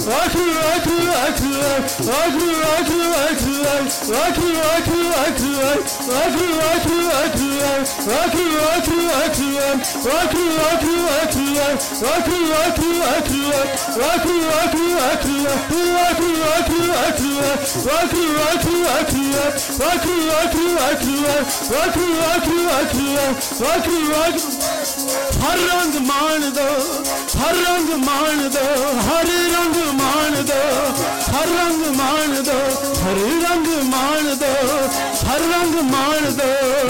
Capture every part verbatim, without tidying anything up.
हर रंग मान दो, हर रंग मान दो, हर रंग मान दो, हर रंग मान दो, हर रंग मान दो, हर रंग मान दो।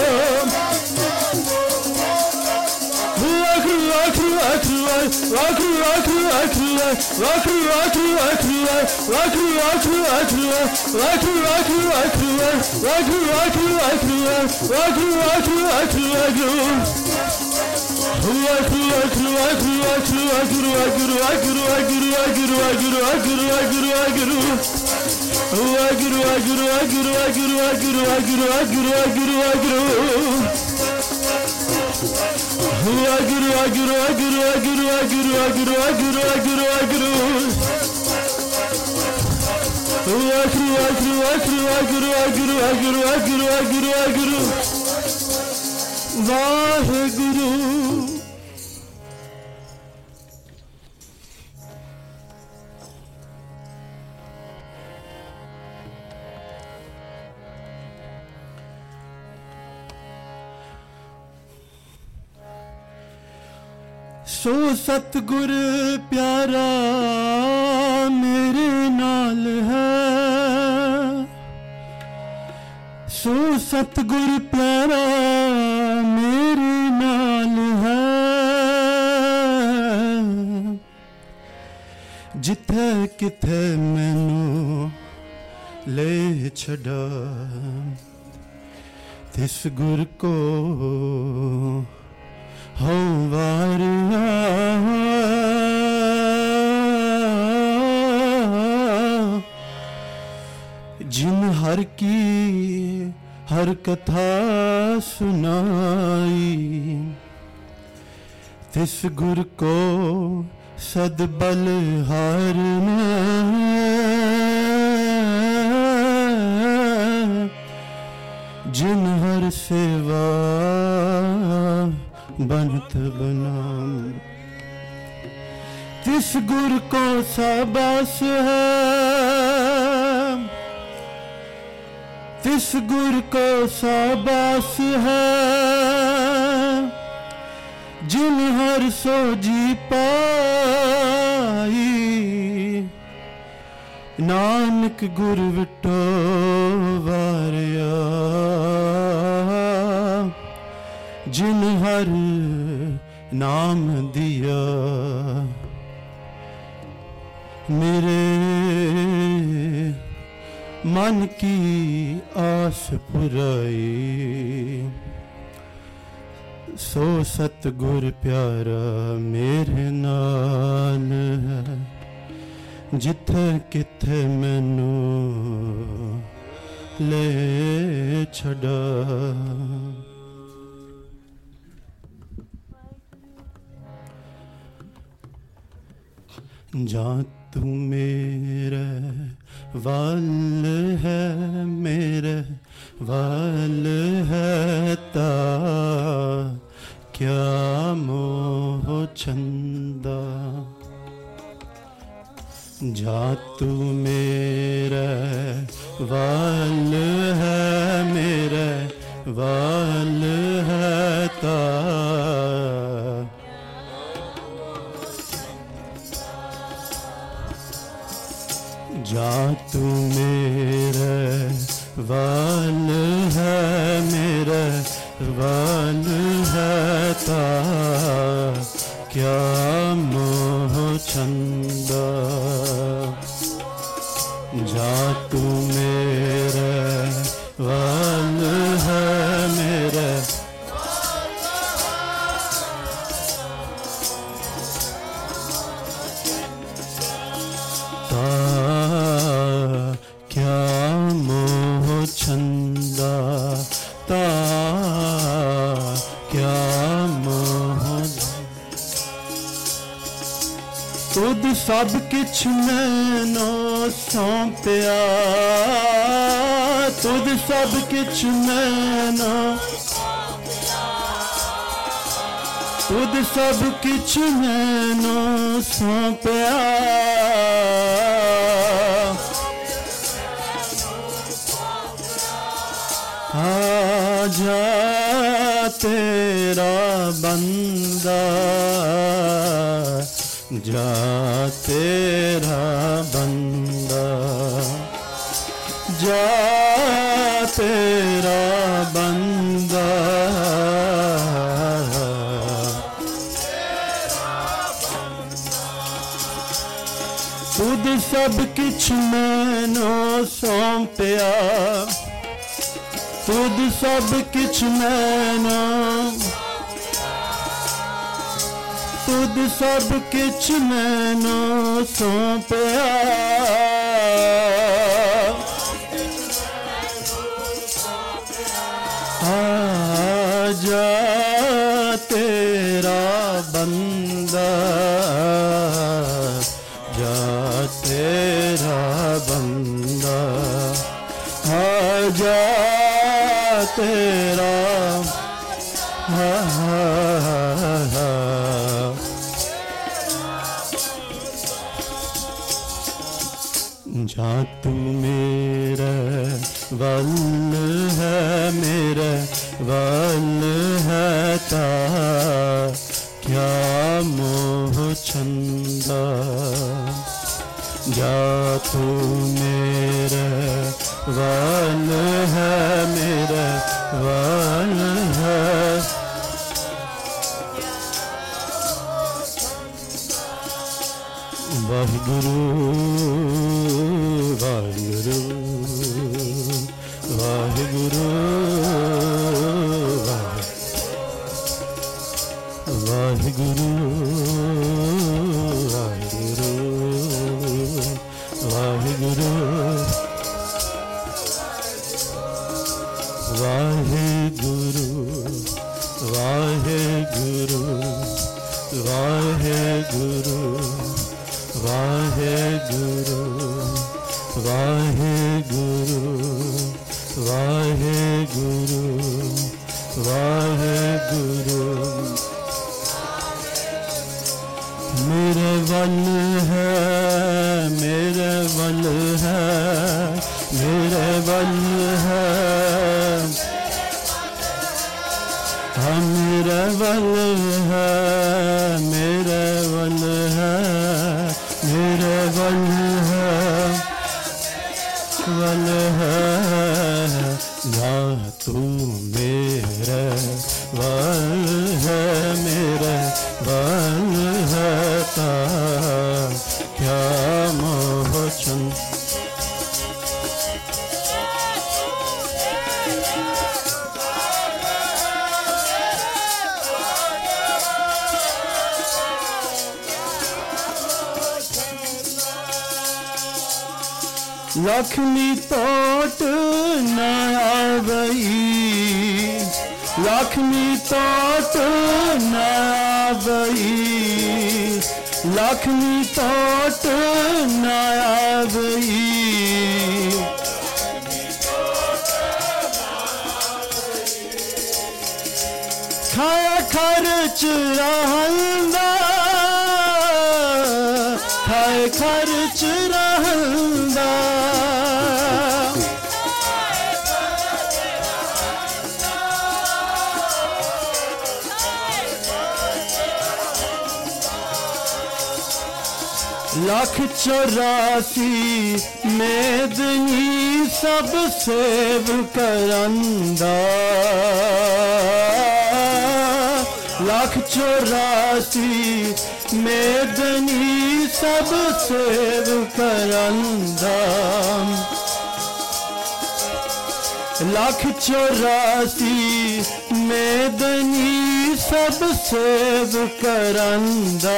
वाहेगुरु सो सतगुर प्यारा मेरे नाल है, सो सतगुर प्यारा मेरे नाल है, जिथे किथे मैनू ले छड़ा तिस गुर को हो वारिया। जिन हर की हर कथा सुनाई तिस गुर को सद बल हारना। जिन हर सेवा बनत बनाम तिस गुर को शाबाश है, तिस गुर को शाबाश है। जिन हर सोजी पाई नानक गुर विटो वारिया। जिन हर नाम दिया मेरे मन की आस पुराई। सो सतगुर प्यारा मेरे नाल है, जिथे किथे मैनू ले छड़ा। जा तू मेरे वाल है, मेरे वाल है ता क्या मोह छंदा। जा तू मेरे वाल है, मेरे वाल है ता जा तू मेरे वाल है, मेरे वाल है ता क्या मोह छंदा। जा तू मेरे वाल है, मेरे क्या मोह छंदा ता क्या मोह। सब किछ मैनू सौंपिया, तुद सब किछ मैनू, तुद सब किछ मैनू सौंपिया। आजा तेरा बंदा, जा तेरा बंदा, जा तेरा बंदा, तुद सब किछ मैनू सौंपिया, तुद सब किछ मैनू, तुद सब किछ मैनू सौंपिया। आजा तेरा बंदा, जा तेरा बंदा, आजा तेरा, हा हा हा। जा तू मेरे वल है, मेरे वल है ता क्या मोह छंदा। जा तू मेरे वल है, मेरे वल है, वाहिगुरु वाहिगुरु वाहिगुरु वाहिगुरु वाहिगुरु वाहिगुरु वाहिगुरु वाहिगुरु वाहिगुरु वाहिगुरु वाहिगुरु वाहिगुरु वाहिगुरु। मेरे वल है, मेरे वल है, मेरे वल है, हाँ मेरे वल है, मेरे वल है, मेरे वल है, वल है। या तू मेरे वल है, मेरे वल है ता क्या मोह छंद। लक्ष्मी तोट न आवई, लक्ष्मी तोट न आवई, लक्ष्मी तोट न आवई। खाया खर्च रहंदा, खाए खर्च रहंदा, लाख चौरासी मेदनी सब सेव करंदा, लाख चौरासी मेदनी सब सेव करंदा, लाख चौरासी मेदनी सब सेव करंदा।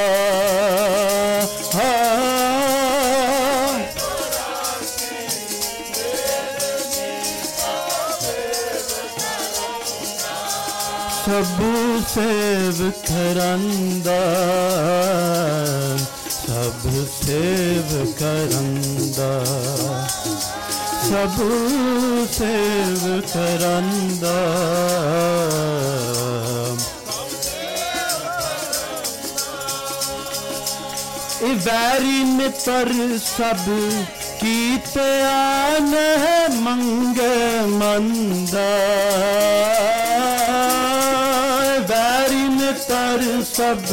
सबू सेव करंदा, सब सेव करंदा, सब सेव करंदा। वैरी मित्र सब कीते आने मंगे मंदा, वैरी मित्र सब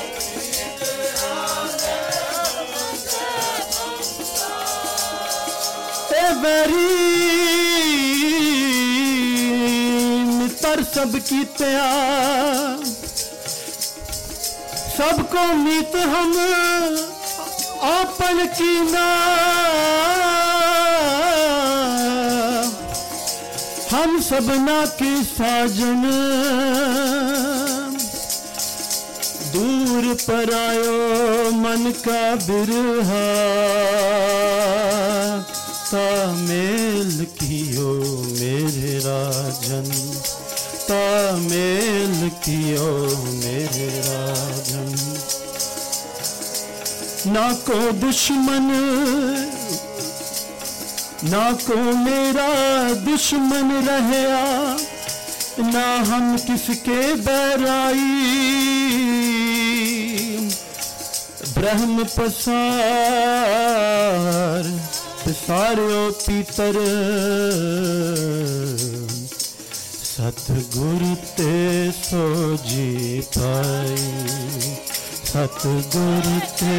वैरी मित्र सब कीते सबको मीत हम आपन कीना, हम सबना के साजन दूर पर आयो मन का बिरहा, तामेल कियो मेरे राजन, तामेल कियो मेरे राजन। ना को दुश्मन ना को मेरा दुश्मन रहया, ना हम किसके बैराई, ब्रह्म पसार पसारो पीतर, सतगुरु ते सो जी पाई, सतगुरु ते।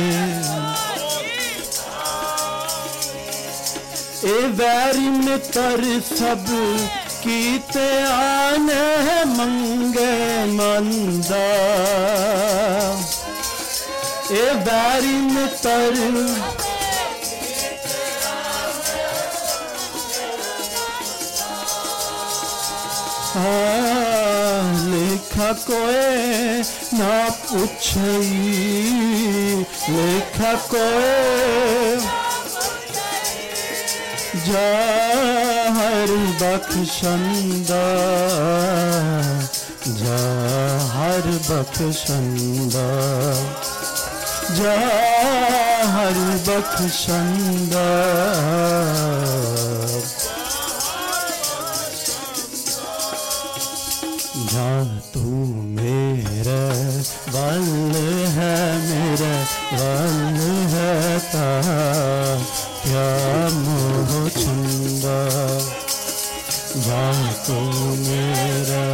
ए वैरी मित्र सब कीते आने मंगे मंदा, ए वैरी मित्र लेखा कोई ना पूछई, लेखा कोई जाहर बख्शंदा, जाहर बख्शंदा, जाहर बख्शंदा। जहाँ तू मेरे वल है, मेरे वल है ता क्या मोह छंदा, जहाँ तू मेरा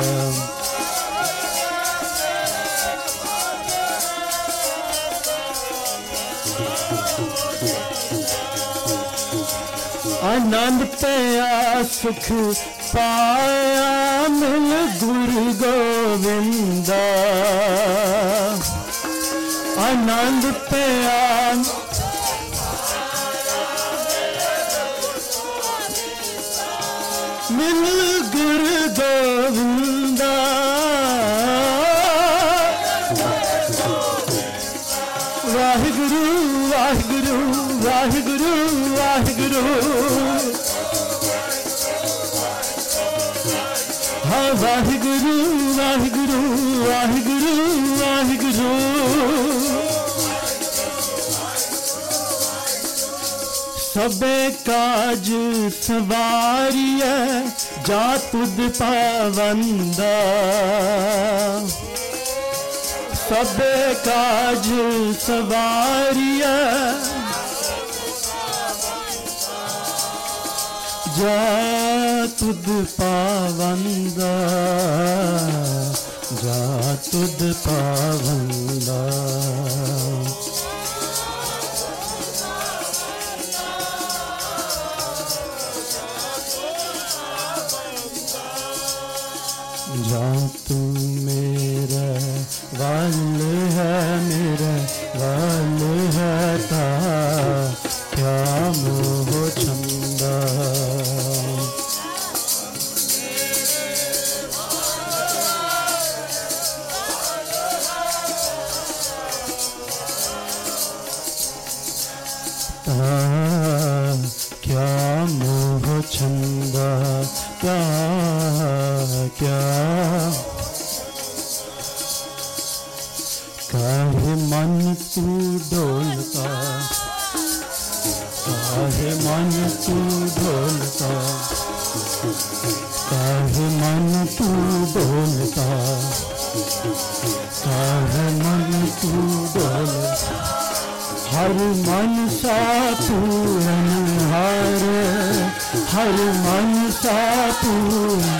आनंद पाया सुख पाया मिल गुरु गोविंदा, आनंद पाया मिल गुरु गोविंदा, वाहिगुरु वाहिगुरु वाहिगुरु वाहिगुरु, हाँ वाहिगुरु वाहिगुरु वाहिगुरु वाहिगुरु। सबे काज सवारिया जा तुद पावंदा, सबे काज सवारिया जा तुद पावंदा, जा तुद पावंदा। जा तू मेरा वल है, मेरा वल है ता क्या मोह छंदा, क्या मोह छंदा, क्या क्या काहे मन तू डोलता, मन तू ढोलता, काहे मन तू डोलता, काहे मन तू डोलता। हर मन सा पूरन हार, हर मन सा पूरन,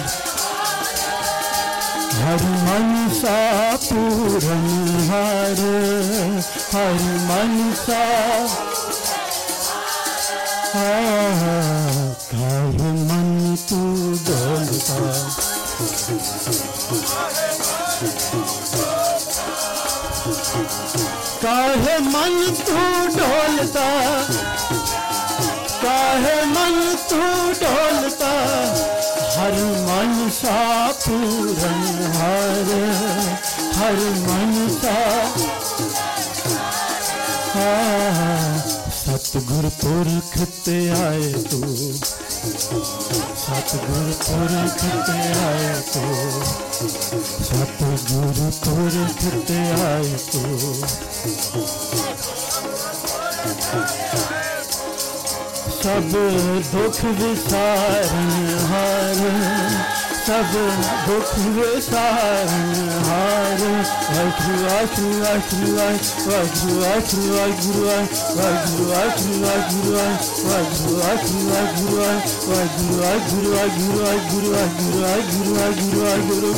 हर मन सा पूरन हार, हर मन सा काहे मन तू डोलता, काहे मन तू डोलता, काहे मन तू डोलता। हर मन सा पूरन हार, हर मन सा सतगुर पुरख ते आए तू, सतगुर पुरख ते आए तू, सतगुर पुरख ते आए तू। सब दुख विसारन हार, सब दुख विसारन हार। वाहिगुरु वाहिगुरु वाहिगुरु वाहिगुरु वाहिगुरु वाहिगुरु वाहिगुरु वाहिगुरु वाहिगुरु वाहिगुरु वाहिगुरु वाहिगुरु वाहिगुरु वाहिगुरु वाहिगुरु वाहिगुरु वाहिगुरु वाहिगुरु।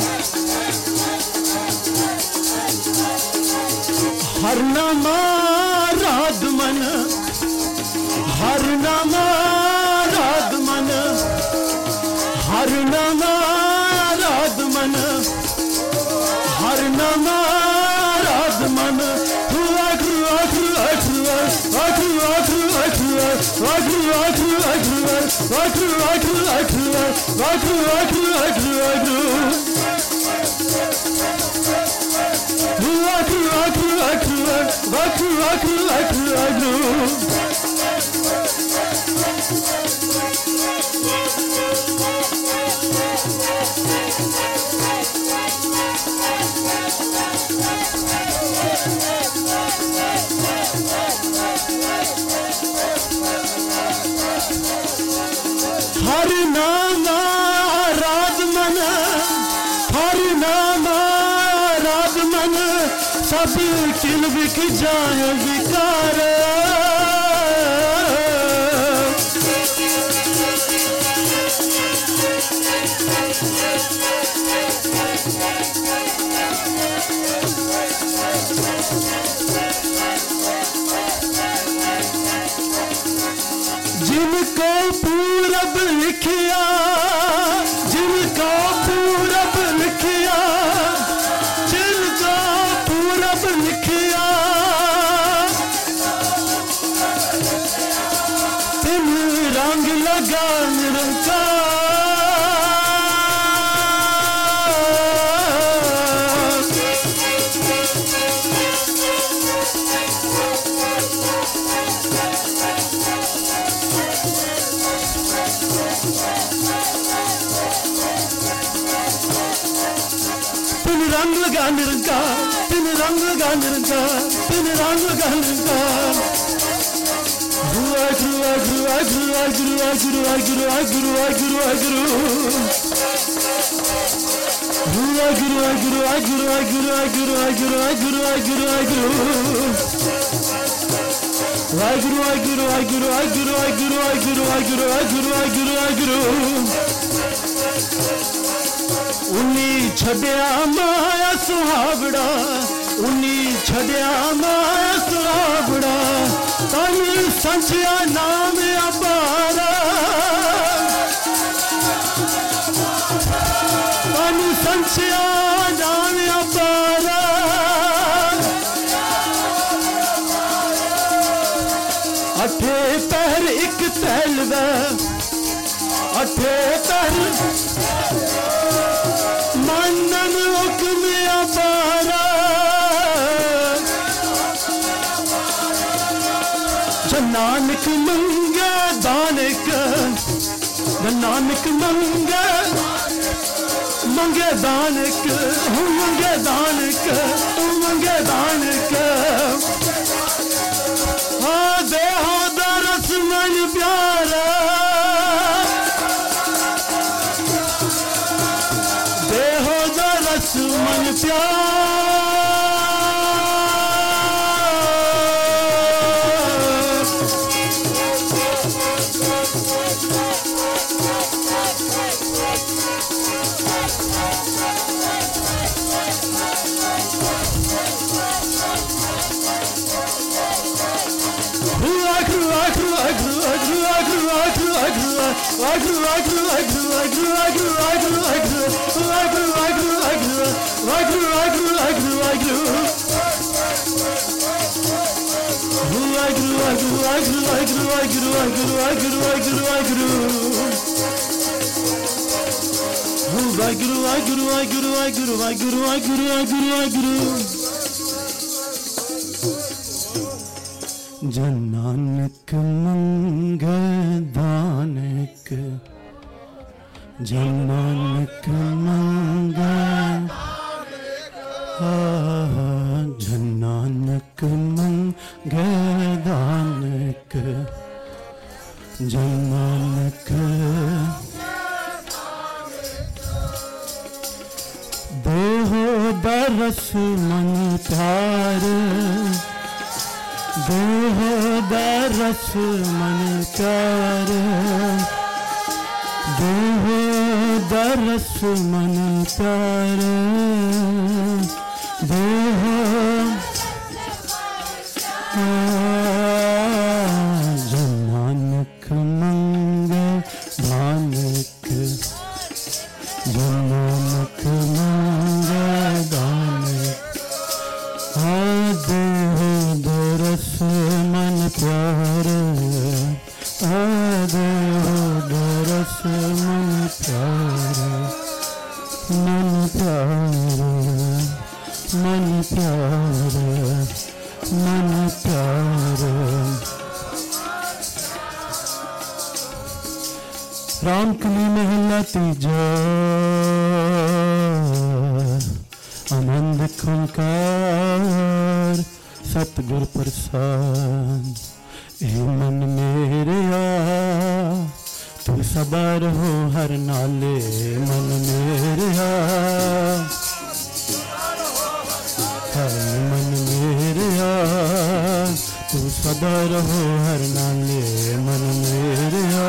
हर नाम राध मन, हर नाम राध मन, हर नाम राध मन, हर नाम राध मन। वाहिगुरु वाहिगुरु वाहिगुरु वाहिगुरु वाहिगुरु वाहिगुरु वाहिगुरु वाहिगुरु वाहिगुरु वाहिगुरु वाहिगुरु वाहिगुरु वाहिगुरु वाहिगुरु वाहिगुरु। वाहिगुरु वाहिगुरु वाहिगुरु वाहिगुरु वाहिगुरु वाहिगुरु वाहिगुरु। हर नाम राध मन, हर नाम राध मन। सब किल बिक जाए विकार, जिनको पूरब लिखिया, जिनको पूरब लिखिया, जिनको पूरब लिखिया। तिन रंग लगा निरंकार, रंग लगा निरंकार, तिन रंग लगा निरंकार, तिन रंग लगा निरंकार। वाहिगुरु वाहिगुरु वाहिगुरु वाहिगुरु वाहिगुरु वाहिगुरु वाहिगुरु वाहिगुरु वाहिगुरु। वाहिगुरु वाहिगुरु वाहिगुरु वाहिगुरु वाहिगुरु वाहिगुरु वाहिगुरु वाहिगुरु वाहिगुरु। वाहिगुरु वाहिगुरु वाहिगुरु वाहिगुरु वाहिगुरु वाहिगुरु वाहिगुरु वाहिगुरु वाहिगुरु वाहिगुरु। उन्नी छड़िया माया सुहावड़ा, उन्नी छड़िया माया सुहावड़ा। तन संचिया नाम अपारा, तन संचिया नाम अपारा। अठे पहर एक तैलवा, अठे पहर मनन हुक्म अपारा। नानक मंगे दानक, नानक मंगे मंगे दानक, मंगे दानक, मंगे दानक। हाँ देहो दरस मन प्यारा, जन नानक मंगलदानक, जन नानक मंगलदानक, जन नानक मंगलदानक, जन नानक देहो दरस मन प्यार, देहो दरस मन प्यार, देहो दरस मन प्यार, देहो जन नानक मंगलदानक, जन नानक मंगलदानक, देहो दरस मन प्यार, देहो दरस मन प्यार, मन प्यार, मन प्यार, मन प्यार। रामकली महला तीजा, आनंद खुंकार सतगुर प्रसाद। ए मन मेरे आ तू सदा रहो हर नाले, मन मेरे आ हर मन मेरे आ तू सदा रहो हर नाले, मन मेरे आ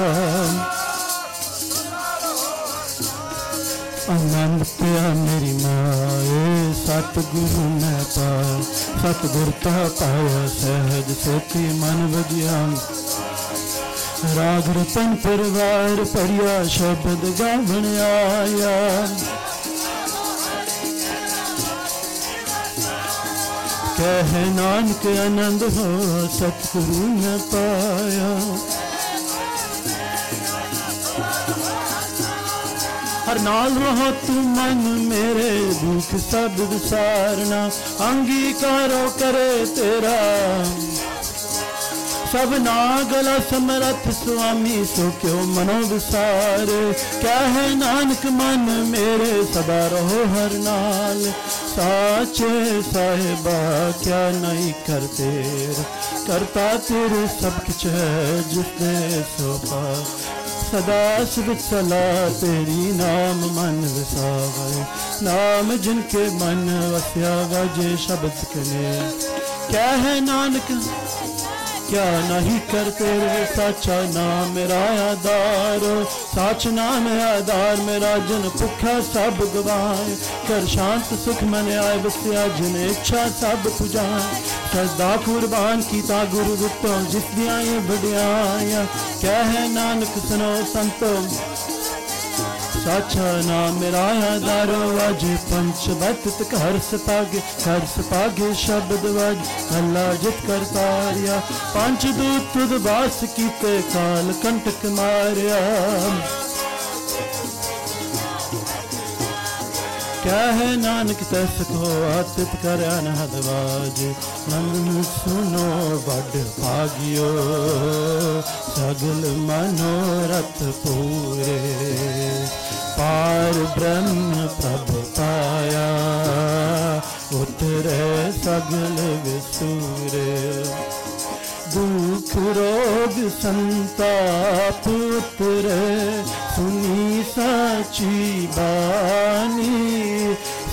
आनंद पिया मेरी माए सतगुरु मैं पाया, सतगुर ता पाया सहज सोती मन वजिया। राग रतन परिवार परिया शब्द गावण आया, कह नानक आनंद हो सतगुरु मैं पाया। हर नाल रहो तू मन मेरे दुख सब विसारना, अंगीकारो करे तेरा सब ना गला समरथ स्वामी, सो क्यों मनो विसार। क्या है नानक मन मेरे सदा रहो हर नाल, साचे साहिबा क्या नहीं करते, करता तेरे सब कुछ है जिसने सो पा। सदा शिव सला तेरी नाम मन विसावे, नाम जिनके मन वस्या वाजे शब्द कने। क्या है नानक क्या नहीं करते रे, साचा नाम मेरा आधार, साच नाम आधार मेरा जन भुखा सब गवाए। कर शांत सुख मन आए बसिया जिन इच्छा सब पुजाए। सदा कुर्बान कीता गुरु दुतों जिस दियां ये बड़ियाया। क्या है नानक सुनो संतो साचा नाम मेरा आधारो, वाजे पंच बत हर सपागे हर सपागे शब्द वाज अल्लाह जित कर तारिया। पंच दूत तुद बास कीते काल कंटक मारिया। क्या है नानक तस को आतित कर अनहदवाज। नंद सुनो बड़ भागियो सगल मनोरथ पूरे। पार ब्रह्म प्रभ पाया उतरे सगल विसूरे। दुख रोग संताप उतरे सुनी साची बानी।